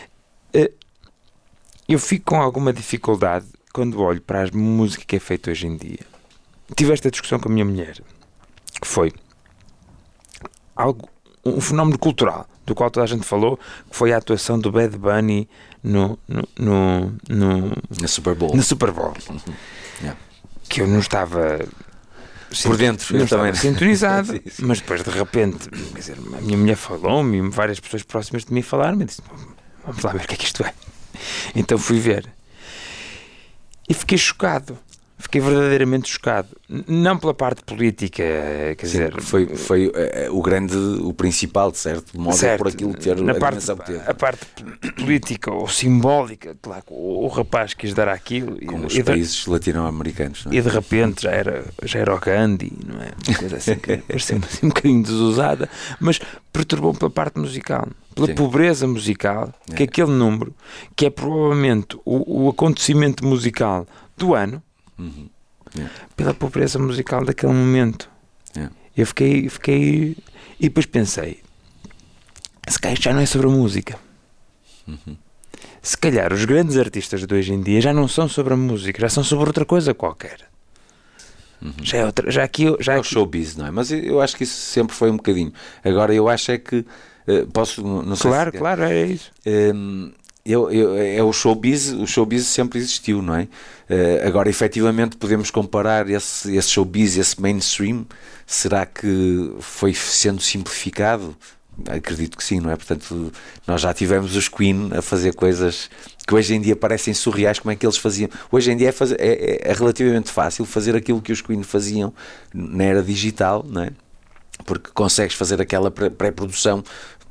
B: Eu fico com alguma dificuldade quando olho para a música que é feita hoje em dia. Tive esta discussão com a minha mulher, que foi algo, um fenómeno cultural do qual toda a gente falou, que foi a atuação do Bad Bunny no, no, no, no,
C: no Super Bowl,
B: no Super Bowl.
C: yeah.
B: Que eu não estava
C: por dentro,
B: não estava sintonizado,
C: sim, sim.
B: Mas depois de repente, quer dizer, a minha mulher falou-me e várias pessoas próximas de mim falaram-me e disse, vamos lá ver o que é que isto é. Então fui ver e fiquei chocado. Fiquei verdadeiramente chocado. Não pela parte política, quer
C: Sim,
B: dizer...
C: Foi, foi uh, o grande, o principal, de certo modo,
B: certo,
C: por aquilo ter
B: na
C: a
B: parte,
C: teve.
B: A parte política ou simbólica, claro, o, o rapaz quis dar aquilo...
C: Com
B: e,
C: os
B: e
C: países de, latino-americanos, não é?
B: E de repente já era, já era o Gandhi, não é? Uma coisa assim que parecia assim um bocadinho desusada, mas perturbou-me pela parte musical, pela Sim. pobreza musical, é. que aquele número, que é provavelmente o, o acontecimento musical do ano,
C: Uhum. Yeah.
B: pela pobreza musical daquele momento.
C: Yeah.
B: Eu fiquei, fiquei e depois pensei, se calhar já não é sobre a música.
C: Uhum.
B: Se calhar os grandes artistas de hoje em dia já não são sobre a música, já são sobre outra coisa qualquer. Uhum. Já é outra, já aqui, já
C: é
B: aqui...
C: o showbiz, não é? Mas eu acho que isso sempre foi um bocadinho. Agora eu acho é que uh, posso, não sei
B: claro,
C: se...
B: claro, é isso.
C: Um, Eu, eu, é o showbiz, o showbiz sempre existiu, não é? Uh, agora, efetivamente, podemos comparar esse, esse showbiz, esse mainstream, será que foi sendo simplificado? Acredito que sim, não é? Portanto, nós já tivemos os Queen a fazer coisas que hoje em dia parecem surreais, como é que eles faziam. Hoje em dia é, fazer, é, é relativamente fácil fazer aquilo que os Queen faziam na era digital, não é? Porque consegues fazer aquela pré-produção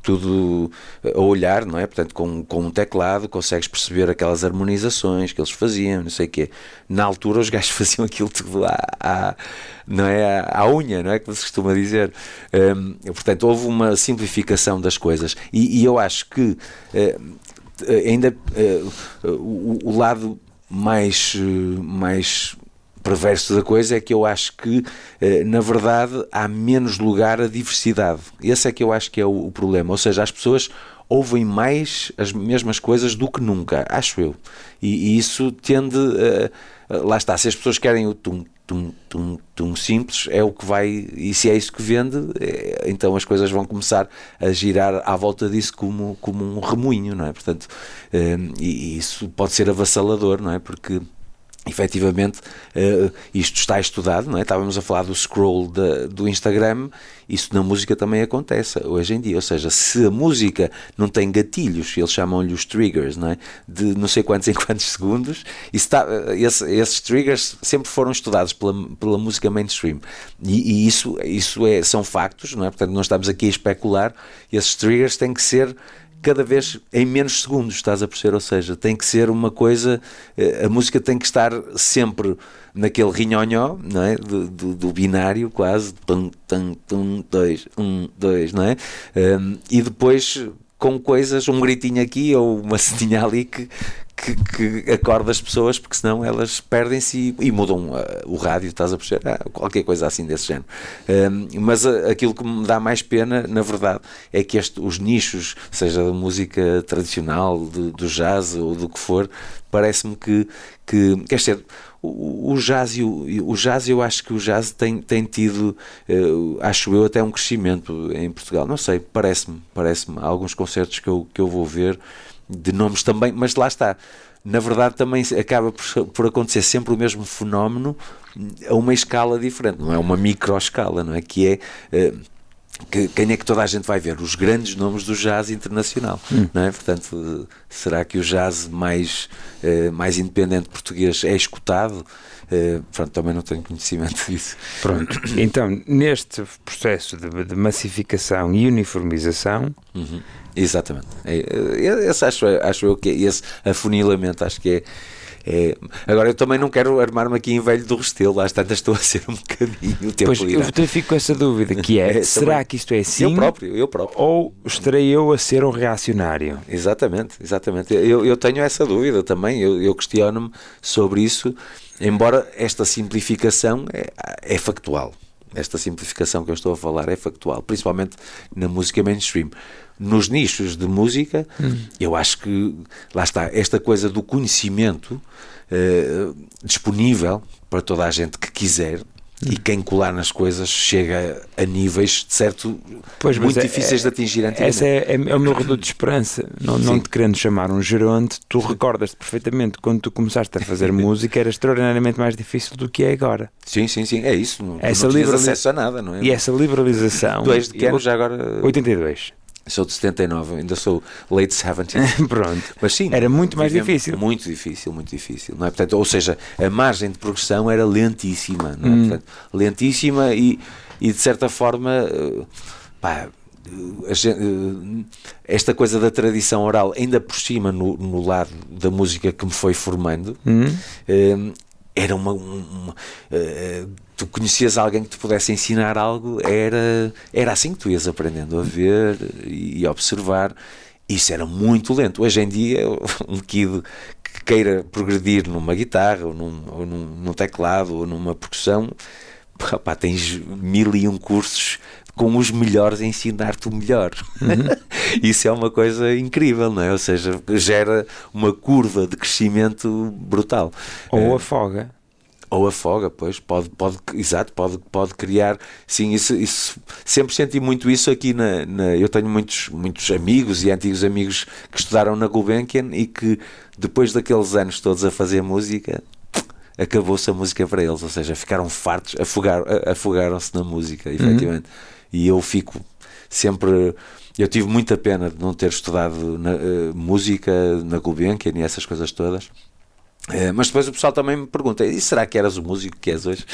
C: tudo a olhar, não é? Portanto, com, com um teclado consegues perceber aquelas harmonizações que eles faziam, não sei o quê. Na altura os gajos faziam aquilo tudo à, à, não é? à, à unha, não é? Como se costuma dizer. Um, portanto, houve uma simplificação das coisas e, e eu acho que uh, ainda uh, o, o lado mais, uh, mais perverso da coisa é que eu acho que, na verdade, há menos lugar à diversidade. Esse é que eu acho que é o, o problema. Ou seja, as pessoas ouvem mais as mesmas coisas do que nunca, acho eu. E, e isso tende a... Lá está, se as pessoas querem o tum, tum, tum, tum simples, é o que vai... E se é isso que vende, é, então as coisas vão começar a girar à volta disso como, como um remoinho, não é? Portanto, um, e, e isso pode ser avassalador, não é? Porque... efetivamente uh, isto está estudado, não é? Estávamos a falar do scroll de, do Instagram, isso na música também acontece hoje em dia, ou seja, se a música não tem gatilhos, eles chamam-lhe os triggers, não é? De não sei quantos em quantos segundos, isso está, esse, esses triggers sempre foram estudados pela, pela música mainstream e, e isso, isso é, são factos, não é? Portanto, não estamos aqui a especular, esses triggers têm que ser cada vez em menos segundos, estás a perceber? Ou seja, tem que ser uma coisa, a música tem que estar sempre naquele rinhonhó, não é? Do, do, do binário quase, tum, tum, tum, dois, um, dois, não é? Um, e depois com coisas, um gritinho aqui ou uma ceninha ali que, que, que acorda as pessoas, porque senão elas perdem-se e, e mudam uh, o rádio, estás a perceber? Ah, qualquer coisa assim desse género. Um, mas uh, aquilo que me dá mais pena, na verdade, é que este, os nichos, seja da música tradicional, de, do jazz ou do que for, parece-me que, que quer dizer, o, o jazz e o, o jazz, eu acho que o jazz tem, tem tido, uh, acho eu, até um crescimento em Portugal. Não sei, parece-me, parece-me. Há alguns concertos que eu, que eu vou ver de nomes também, mas lá está. Na verdade também acaba por, por acontecer sempre o mesmo fenómeno a uma escala diferente, não é uma microescala, não é? Que é... Uh, Que, quem é que toda a gente vai ver? Os grandes nomes do jazz internacional, hum. não é? Portanto, será que o jazz mais, eh, mais independente português é escutado? Eh, pronto, também não tenho conhecimento disso.
B: Pronto, então, neste processo de, de massificação e uniformização...
C: Uhum. Exatamente. É, esse acho, acho eu que é esse afunilamento, acho que é... É, agora eu também não quero armar-me aqui em velho do Restelo, às tantas estou a ser um bocadinho o tempo.
B: Pois irá. Eu fico com essa dúvida que é, é será também, que isto é assim?
C: Eu próprio, eu próprio.
B: Ou estarei eu a ser um reacionário?
C: Exatamente, exatamente. Eu, eu tenho essa dúvida também, eu, eu questiono-me sobre isso, embora esta simplificação é, é factual. Esta simplificação que eu estou a falar é factual, principalmente na música mainstream. Nos nichos de música, hum. eu acho que, lá está, esta coisa do conhecimento uh, disponível para toda a gente que quiser, hum. e quem colar nas coisas chega a níveis, de certo, pois, muito é, difíceis é, de atingir antigamente.
B: Esse é, é, é o meu reduto de esperança. Não, não te querendo chamar um geronte, tu recordas-te perfeitamente quando tu começaste a fazer música, era extraordinariamente mais difícil do que é agora.
C: Sim, sim, sim, é isso. Não,
B: essa
C: não
B: liberaliza...
C: acesso a nada, não é?
B: E essa liberalização...
C: Tu és de que ano já agora?
B: oitenta e dois.
C: Sou de setenta e nove, ainda sou late setenta.
B: Pronto.
C: Mas sim,
B: era muito mais difícil.
C: Muito difícil, muito difícil. Não é? Portanto, ou seja, a margem de progressão era lentíssima, não é?
B: Hum.
C: Portanto, lentíssima e, e de certa forma, pá, esta coisa da tradição oral, ainda por cima no, no lado da música que me foi formando,
B: hum.
C: era uma... uma uh, tu conhecias alguém que te pudesse ensinar algo, era, era assim que tu ias aprendendo a ver e a observar. Isso era muito lento. Hoje em dia, um kid que queira progredir numa guitarra ou num, ou num, num teclado ou numa percussão, pá, pá, tens mil e um cursos com os melhores a ensinar-te o melhor. Uhum. Isso é uma coisa incrível, não é? Ou seja, gera uma curva de crescimento brutal.
B: Ou afoga.
C: Ou afoga, pois, pode, pode, exato, pode, pode criar, sim, isso, isso, sempre senti muito isso aqui na, na eu tenho muitos, muitos amigos e antigos amigos que estudaram na Gulbenkian e que depois daqueles anos todos a fazer música, acabou-se a música para eles, ou seja, ficaram fartos, afogar, afogaram-se na música, efetivamente, uhum. E eu fico sempre, eu tive muita pena de não ter estudado na, uh, música na Gulbenkian e essas coisas todas. É, mas depois o pessoal também me pergunta: e será que eras o músico que és hoje?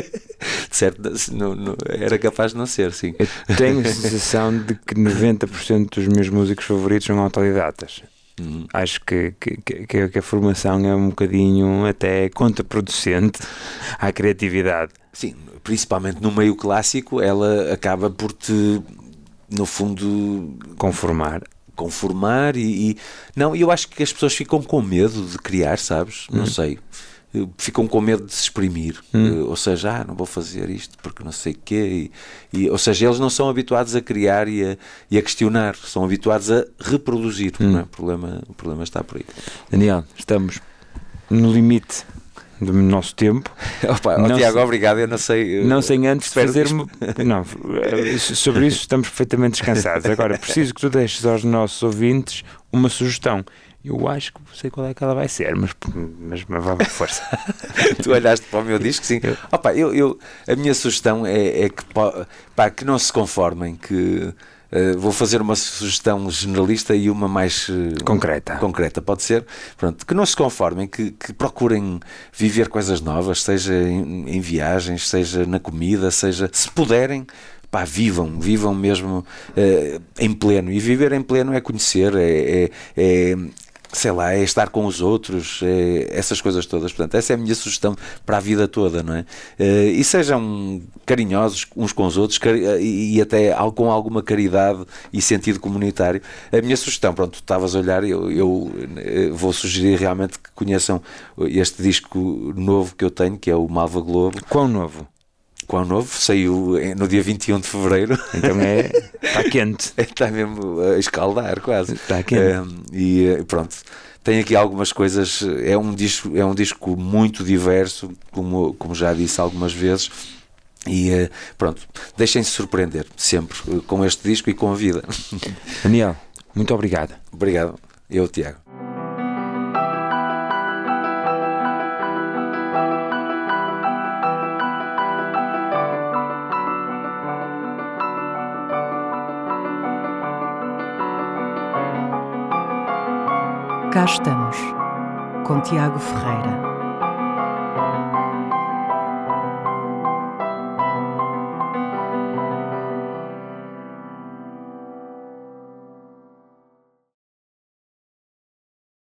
C: Certo, não, não, era capaz de não ser, sim.
B: Eu tenho a sensação de que noventa por cento dos meus músicos favoritos são autodidatas. Uhum. Acho que, que, que, que a formação é um bocadinho até contraproducente à criatividade.
C: Sim, principalmente no meio clássico, ela acaba por te, no fundo,
B: conformar.
C: conformar e, e não, eu acho que as pessoas ficam com medo de criar, sabes? Não hum. sei, ficam com medo de se exprimir, hum. ou seja, ah, não vou fazer isto porque não sei o quê e, e, ou seja, eles não são habituados a criar e a, e a questionar, são habituados a reproduzir, hum. não é? o, problema, o problema está por aí.
B: Daniel, estamos no limite do nosso tempo.
C: Opa, oh, Tiago, sei, obrigado, eu não sei.
B: Não sei antes de fazer-me. Não, sobre isso estamos perfeitamente descansados. Agora, preciso que tu deixes aos nossos ouvintes uma sugestão. Eu acho que sei qual é que ela vai ser, mas, mas, mas vá com força.
C: Tu olhaste para o meu disco, sim. Opa, eu, eu, a minha sugestão é, é que, pá, que não se conformem, que. Uh, vou fazer uma sugestão generalista e uma mais uh,
B: concreta.
C: concreta, pode ser. Pronto, que não se conformem, que, que procurem viver coisas novas, seja em, em viagens, seja na comida, seja, se puderem, pá, vivam, vivam mesmo uh, em pleno. E viver em pleno é conhecer, é, é, é sei lá, é estar com os outros, é, essas coisas todas. Portanto, essa é a minha sugestão para a vida toda, não é? Uh, e sejam carinhosos uns com os outros e, e até com alguma caridade e sentido comunitário. A minha sugestão, pronto, tu estavas a olhar, eu, eu vou sugerir realmente que conheçam este disco novo que eu tenho, que é o Malva Globo.
B: Quão novo?
C: Quão novo? Saiu no dia vinte e um de fevereiro.
B: Então é, está quente.
C: Está mesmo a escaldar quase.
B: Está quente.
C: Um, e pronto, tem aqui algumas coisas, é um disco, é um disco muito diverso, como, como já disse algumas vezes, e pronto, deixem-se surpreender sempre com este disco e com a vida.
B: Daniel, muito obrigado.
C: Obrigado, eu, Tiago.
A: Cá estamos, com Tiago Ferreira.